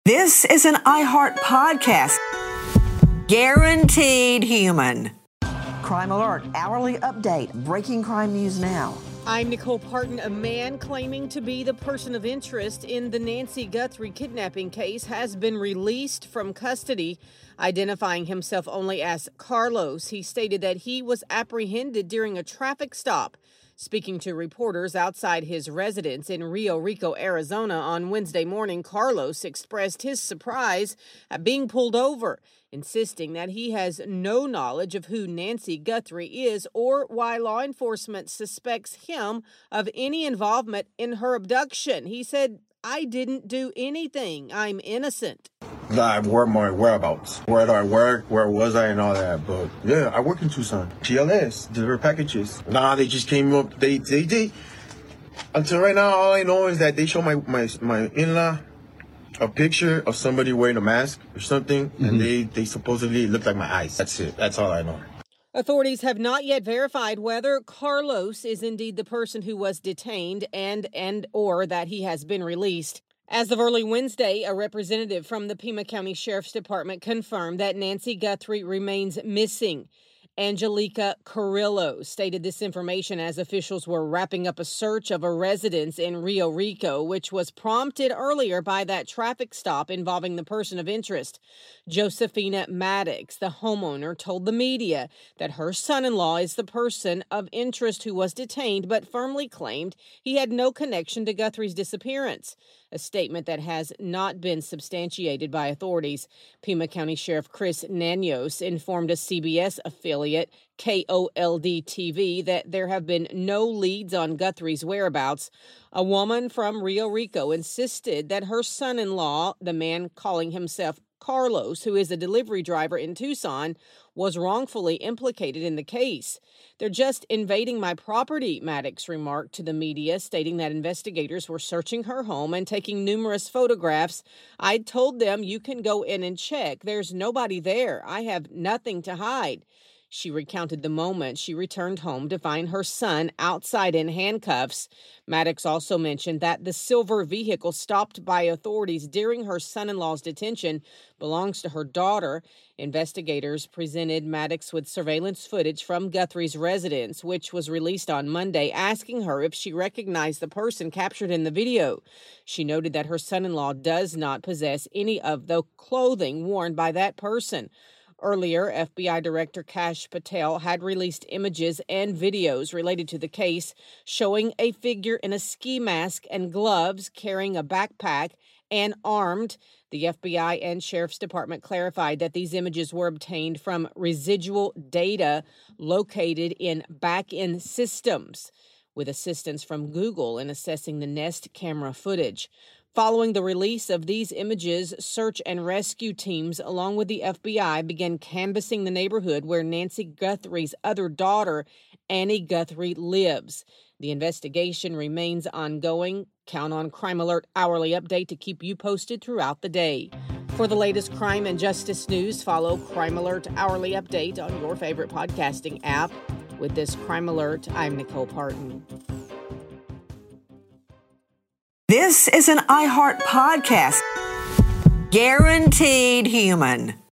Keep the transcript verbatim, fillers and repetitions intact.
This is an iHeart podcast. Guaranteed human. Crime Alert, hourly update, breaking crime news now. I'm Nicole Parton. A man claiming to be the person of interest in the Nancy Guthrie kidnapping case has been released from custody, identifying himself only as Carlos. He stated that he was apprehended during a traffic stop. Speaking to reporters outside his residence in Rio Rico, Arizona on Wednesday morning, Carlos expressed his surprise at being pulled over, insisting that he has no knowledge of who Nancy Guthrie is or why law enforcement suspects him of any involvement in her abduction. He said, "I didn't do anything. I'm innocent." I were my whereabouts, where do I work, where was I, and all that. But yeah, I work in Tucson. G L S, deliver packages. Nah, they just came up. They, they, they. Until right now, all I know is that they show my my my in-law a picture of somebody wearing a mask or something, mm-hmm. and they they supposedly look like my eyes. That's it. That's all I know. Authorities have not yet verified whether Carlos is indeed the person who was detained and and or that he has been released. As of early Wednesday, a representative from the Pima County Sheriff's Department confirmed that Nancy Guthrie remains missing. Angelica Carrillo stated this information as officials were wrapping up a search of a residence in Rio Rico, which was prompted earlier by that traffic stop involving the person of interest. Josephina Maddox, the homeowner, told the media that her son-in-law is the person of interest who was detained, but firmly claimed he had no connection to Guthrie's disappearance, a statement that has not been substantiated by authorities. Pima County Sheriff Chris Nanos informed a C B S affiliate, K O L D T V, that there have been no leads on Guthrie's whereabouts. A woman from Rio Rico insisted that her son-in-law, the man calling himself Carlos, who is a delivery driver in Tucson, was wrongfully implicated in the case. "They're just invading my property," Maddox remarked to the media, stating that investigators were searching her home and taking numerous photographs. "I told them you can go in and check. There's nobody there. I have nothing to hide." She recounted the moment she returned home to find her son outside in handcuffs. Maddox also mentioned that the silver vehicle stopped by authorities during her son-in-law's detention belongs to her daughter. Investigators presented Maddox with surveillance footage from Guthrie's residence, which was released on Monday, asking her if she recognized the person captured in the video. She noted that her son-in-law does not possess any of the clothing worn by that person. Earlier, F B I Director Kash Patel had released images and videos related to the case showing a figure in a ski mask and gloves carrying a backpack and armed. The F B I and Sheriff's Department clarified that these images were obtained from residual data located in back-end systems, with assistance from Google in assessing the Nest camera footage. Following the release of these images, search and rescue teams, along with the F B I, began canvassing the neighborhood where Nancy Guthrie's other daughter, Annie Guthrie, lives. The investigation remains ongoing. Count on Crime Alert Hourly Update to keep you posted throughout the day. For the latest crime and justice news, follow Crime Alert Hourly Update on your favorite podcasting app. With this Crime Alert, I'm Nicole Parton. This is an iHeart podcast. Guaranteed human.